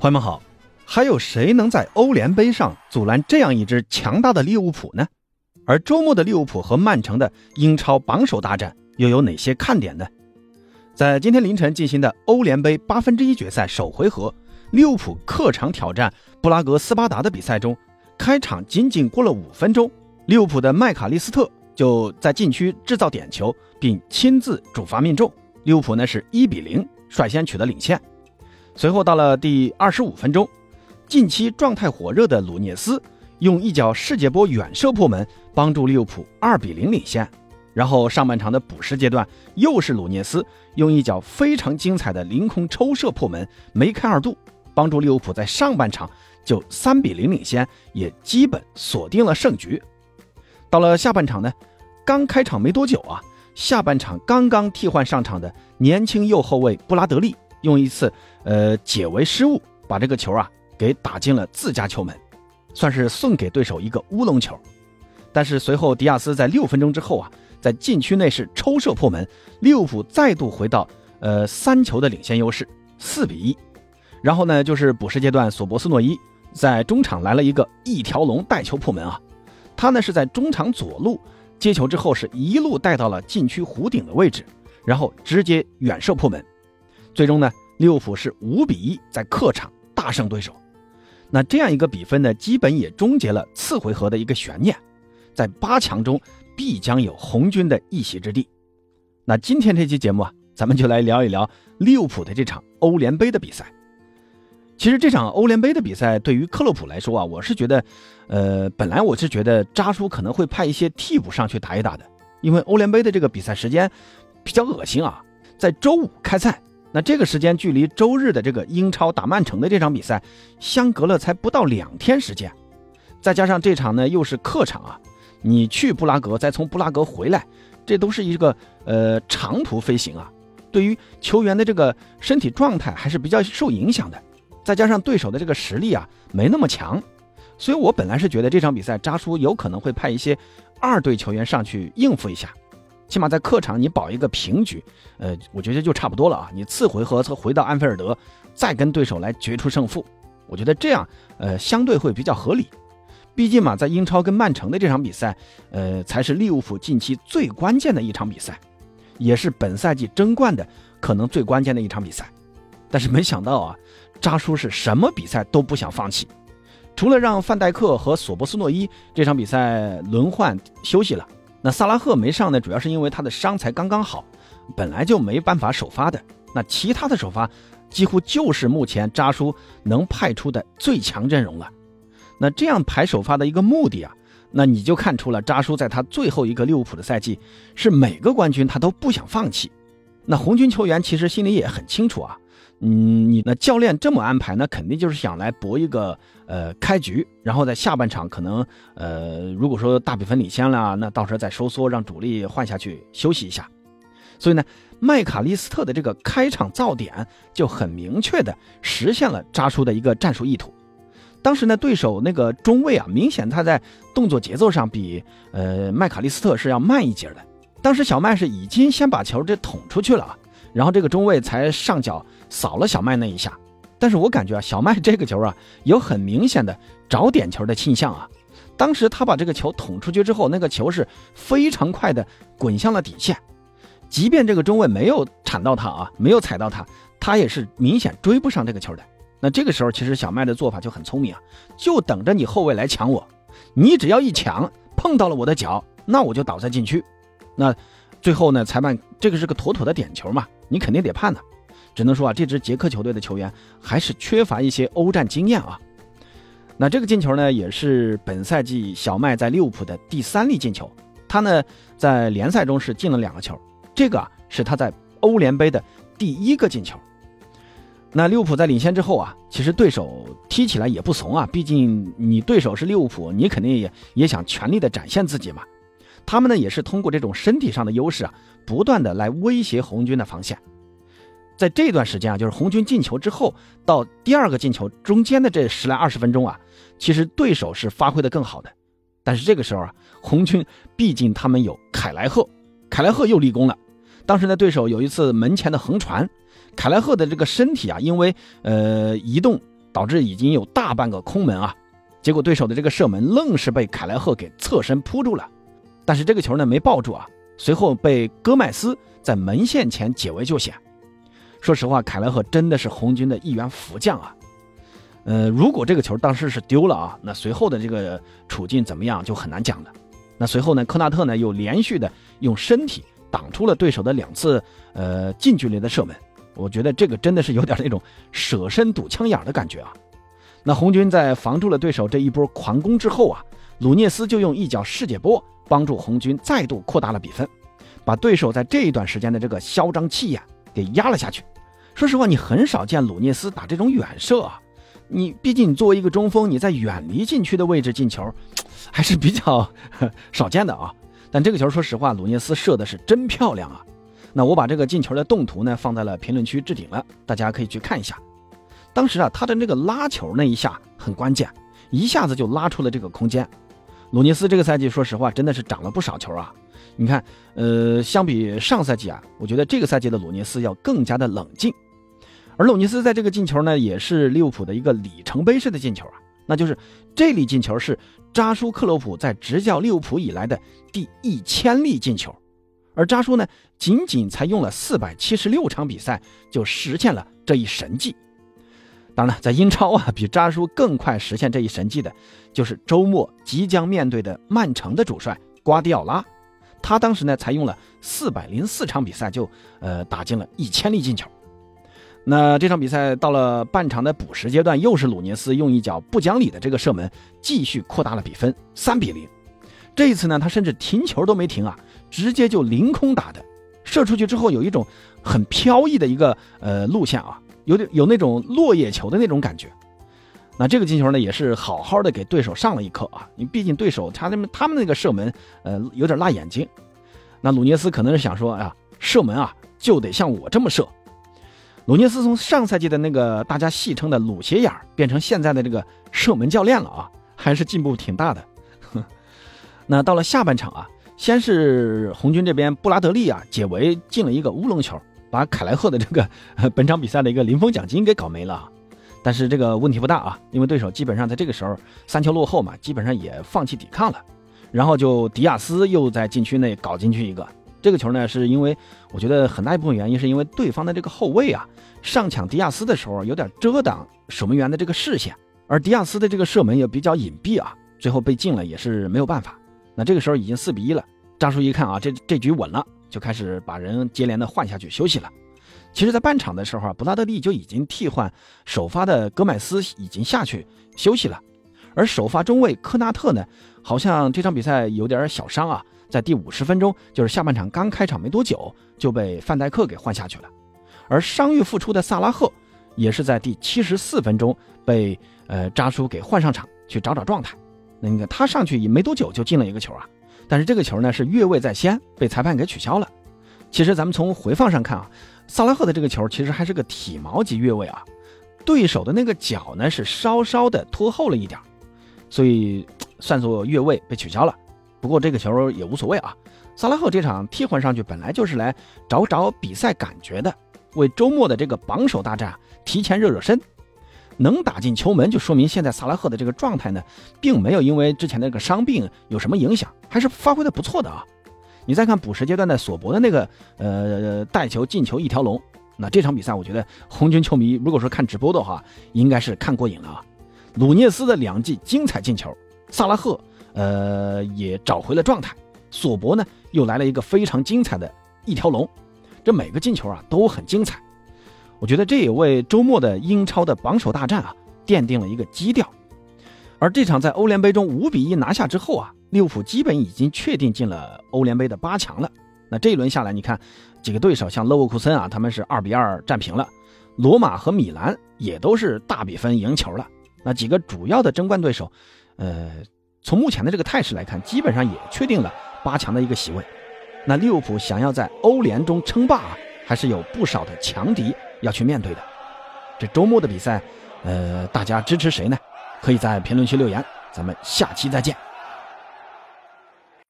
朋友们好，还有谁能在欧联杯上阻拦这样一支强大的利物浦呢？而周末的利物浦和曼城的英超榜首大战又有哪些看点呢？在今天凌晨进行的欧联杯1/8决赛首回合，利物浦客场挑战布拉格斯巴达的比赛中，开场仅仅过了5分钟，利物浦的麦卡利斯特就在禁区制造点球，并亲自主罚命中，利物浦呢是1-0率先取得领先。随后到了第25分钟，近期状态火热的鲁涅斯用一脚世界波远射破门，帮助利物浦2-0领先。然后上半场的补时阶段，又是鲁涅斯用一脚非常精彩的凌空抽射破门，梅开二度，帮助利物浦在上半场就3-0领先，也基本锁定了胜局。到了下半场呢，刚开场没多久啊，下半场刚刚替换上场的年轻右后卫布拉德利用一次解围失误，把这个球给打进了自家球门，算是送给对手一个乌龙球。但是随后迪亚斯在6分钟之后在禁区内是抽射破门，利物浦再度回到3球的领先优势，4-1。然后呢，就是补时阶段，索博斯诺伊在中场来了一条龙带球破门他呢是在中场左路接球之后，是一路带到了禁区弧顶的位置，然后直接远射破门。最终呢，利物浦是5-1在客场大胜对手。那这样一个比分呢，基本也终结了次回合的一个悬念，在8强中必将有红军的一席之地。那今天这期节目咱们就来聊一聊利物浦的这场欧联杯的比赛。其实这场欧联杯的比赛对于克洛普来说我是觉得本来我是觉得扎叔可能会派一些替补上去打一打的，因为欧联杯的这个比赛时间比较恶心在周五开赛，那这个时间距离周日的这个英超打曼城的这场比赛相隔了才不到2天时间，再加上这场呢又是客场你去布拉格再从布拉格回来，这都是一个长途飞行对于球员的这个身体状态还是比较受影响的，再加上对手的这个实力没那么强，所以我本来是觉得这场比赛扎叔有可能会派一些2队球员上去应付一下，起码在客场你保一个平局我觉得就差不多了你次回合回到安菲尔德再跟对手来决出胜负，我觉得这样相对会比较合理。毕竟在英超跟曼城的这场比赛才是利物浦近期最关键的一场比赛，也是本赛季争冠的可能最关键的一场比赛。但是没想到扎叔是什么比赛都不想放弃，除了让范戴克和索博斯诺伊这场比赛轮换休息了，那萨拉赫没上呢，主要是因为他的伤才刚刚好，本来就没办法首发的，那其他的首发几乎就是目前扎叔能派出的最强阵容了。那这样排首发的一个目的那你就看出了扎叔在他最后一个利物浦的赛季是每个冠军他都不想放弃。那红军球员其实心里也很清楚你那教练这么安排，那肯定就是想来搏一个开局，然后在下半场可能如果说大比分领先了，那到时候再收缩，让主力换下去休息一下。所以呢，麦卡利斯特的这个开场造点就很明确的实现了扎叔的一个战术意图。当时呢，对手那个中卫明显他在动作节奏上比麦卡利斯特是要慢一截的。当时小麦是已经先把球这捅出去了然后这个中卫才上脚扫了小麦那一下。但是我感觉小麦这个球有很明显的找点球的倾向当时他把这个球捅出去之后，那个球是非常快的滚向了底线，即便这个中卫没有铲到他没有踩到他，他也是明显追不上这个球的。那这个时候其实小麦的做法就很聪明就等着你后卫来抢我，你只要一抢碰到了我的脚，那我就倒在禁区。那最后呢，裁判这个是个妥妥的点球嘛，你肯定得判只能说这支捷克球队的球员还是缺乏一些欧战经验那这个进球呢，也是本赛季小麦在利物浦的第3粒进球，他呢在联赛中是进了2个球，这个是他在欧联杯的第1个进球。那利物浦在领先之后其实对手踢起来也不怂毕竟你对手是利物浦，你肯定也想全力的展现自己嘛。他们呢也是通过这种身体上的优势不断的来威胁红军的防线。在这段时间就是红军进球之后到第2个进球中间的这10来20分钟其实对手是发挥的更好的。但是这个时候红军毕竟他们有凯莱赫又立功了。当时呢对手有一次门前的横传，凯莱赫的这个身体因为移动导致已经有大半个空门啊。结果对手的这个射门愣是被凯莱赫给侧身扑住了，但是这个球呢没抱住啊，随后被戈麦斯在门线前解围救险。说实话，凯莱赫真的是红军的一员福将啊。如果这个球当时是丢了啊，那随后的这个处境怎么样就很难讲了。那随后呢，科纳特呢又连续的用身体挡出了对手的2次近距离的射门，我觉得这个真的是有点那种舍身堵枪眼的感觉啊。那红军在防住了对手这一波狂攻之后啊，鲁涅斯就用一脚世界波帮助红军再度扩大了比分，把对手在这一段时间的这个嚣张气焰给压了下去。说实话，你很少见鲁涅斯打这种远射啊，你毕竟作为一个中锋，你在远离禁区的位置进球还是比较少见的啊。但这个球说实话，鲁涅斯射的是真漂亮啊。那我把这个进球的动图呢放在了评论区置顶了，大家可以去看一下。当时啊，他的那个拉球那一下很关键，一下子就拉出了这个空间。鲁涅斯这个赛季说实话真的是涨了不少球啊。你看相比上赛季啊，我觉得这个赛季的鲁涅斯要更加的冷静。而鲁涅斯在这个进球呢，也是利物浦的一个里程碑式的进球啊，那就是这粒进球是扎舒克洛普在执教利物浦以来的第1000粒进球，而扎舒呢，仅仅才用了476场比赛就实现了这一神迹。当然了，在英超啊，比扎舒更快实现这一神迹的，就是周末即将面对的曼城的主帅瓜迪奥拉，他当时呢才用了404场比赛就打进了1000粒进球。那这场比赛到了半场的补时阶段，又是鲁涅斯用一脚不讲理的这个射门继续扩大了比分，3-0。这一次呢，他甚至停球都没停啊，直接就凌空打的，射出去之后有一种很飘逸的一个路线啊，有那种落叶球的那种感觉。那这个进球呢，也是好好的给对手上了一课啊，因为毕竟对手他们那个射门有点辣眼睛。那鲁涅斯可能是想说啊，射门啊就得像我这么射。鲁涅斯从上赛季的那个大家戏称的鲁斜眼变成现在的这个射门教练了啊，还是进步挺大的。那到了下半场啊，先是红军这边布拉德利啊解围进了一个乌龙球，把凯莱赫的这个本场比赛的一个零封奖金给搞没了。但是这个问题不大啊，因为对手基本上在这个时候3球落后嘛，基本上也放弃抵抗了。然后就迪亚斯又在禁区内搞进去一个。这个球呢，是因为我觉得很大一部分原因是因为对方的这个后卫啊上抢迪亚斯的时候有点遮挡守门员的这个视线，而迪亚斯的这个射门也比较隐蔽啊，最后被进了也是没有办法。那这个时候已经4-1了，扎叔一看啊，这局稳了，就开始把人接连的换下去休息了。其实在半场的时候啊，布拉德利就已经替换首发的戈麦斯已经下去休息了，而首发中卫科纳特呢，好像这场比赛有点小伤啊，在第50分钟，就是下半场刚开场没多久就被范戴克给换下去了。而伤愈复出的萨拉赫也是在第74分钟被扎叔给换上场去找状态。那你看他上去也没多久就进了一个球啊，但是这个球呢是越位在先，被裁判给取消了。其实咱们从回放上看啊，萨拉赫的这个球其实还是个体毛级越位啊，对手的那个脚呢是稍稍的拖后了一点，所以算作越位被取消了。不过这个球也无所谓啊，萨拉赫这场替换上去本来就是来找比赛感觉的，为周末的这个榜首大战提前热身。能打进球门就说明现在萨拉赫的这个状态呢并没有因为之前的这个伤病有什么影响，还是发挥的不错的啊。你再看补时阶段的索博的那个带球进球一条龙，那这场比赛我觉得红军球迷如果说看直播的话应该是看过瘾了啊。鲁涅斯的2记精彩进球，萨拉赫也找回了状态，索博呢又来了一个非常精彩的一条龙，这每个进球啊都很精彩。我觉得这也为周末的英超的榜首大战啊奠定了一个基调。而这场在欧联杯中5-1拿下之后啊，利物浦基本已经确定进了欧联杯的8强了。那这一轮下来，你看几个对手像勒沃库森啊，他们是2-2战平了，罗马和米兰也都是大比分赢球了。那几个主要的争冠对手从目前的这个态势来看，基本上也确定了8强的一个席位。那利物浦想要在欧联中称霸啊，还是有不少的强敌要去面对的。这周末的比赛大家支持谁呢？可以在评论区留言，咱们下期再见。